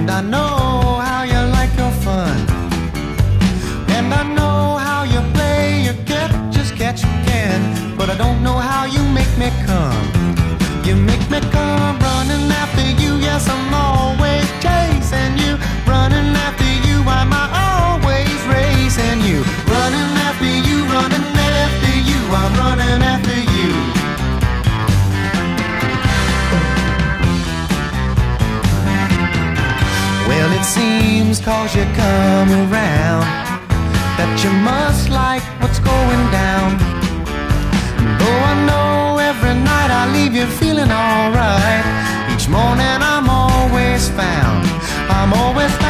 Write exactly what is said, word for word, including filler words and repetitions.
And I know how you like your fun, and I know how you play your get just catch you can. But I don't know how you make me come. You make me come running after you. Yes, I'm always chasing you. Running after you, I'm always racing you. Running after you, running after you, I'm running after you. Well, it seems cause you come around that you must like what's going down. Though I know every night I leave you feeling alright, each morning I'm always found, I'm always